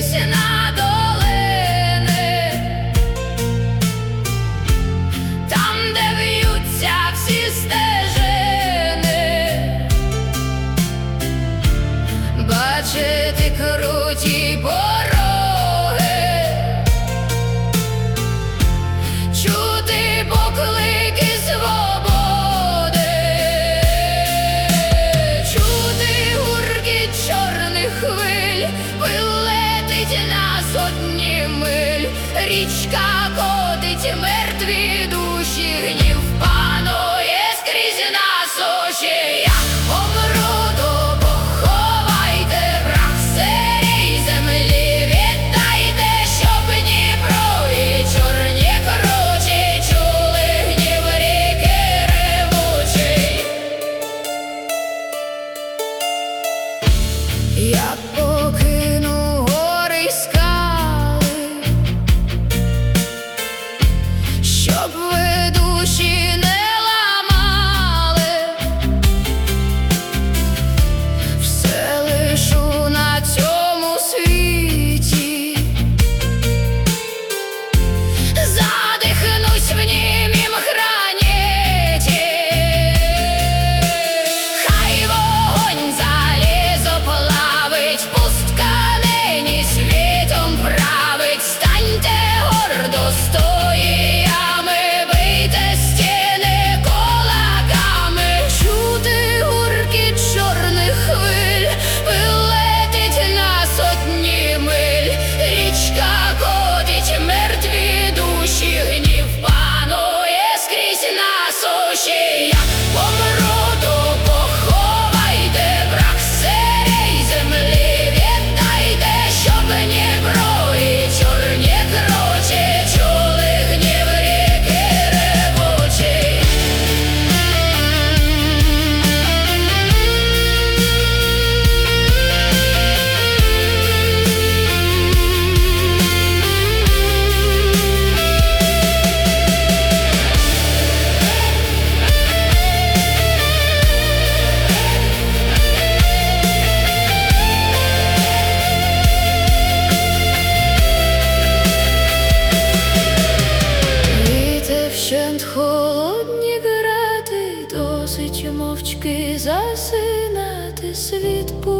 скрізь на долини, там, де в'ються всі стежини, бачити круті пороги, чути поклики свободи, чути гуркіт чорних хвиль, вилетить на сотні миль, річка котить мертві душі, гнів панує скрізь на суші. Як помру, то поховайте прах сирій землі, віддайте, щоб Дніпро і чорні кручі чули гнів ріки ревучий. Я покину гори й скали, щоб ви душі не ламали, все лишу на цьому світі, задихнусь в німім граніті. Хай вогонь залізо плавить, пустка нині світом править, станьте гордо стоями, бийте стіни кулаками, чути гуркіт чорних хвиль, вилетить на сотні миль, річка котить мертві душі, гнів панує скрізь на суші. Як помру, то поховайте прах сирій землі, віддайте, щоб Дніпро і чорні кручі чули гнів ріки ревучий. Війте вщент холодні грати, досить мовчки засинати, світ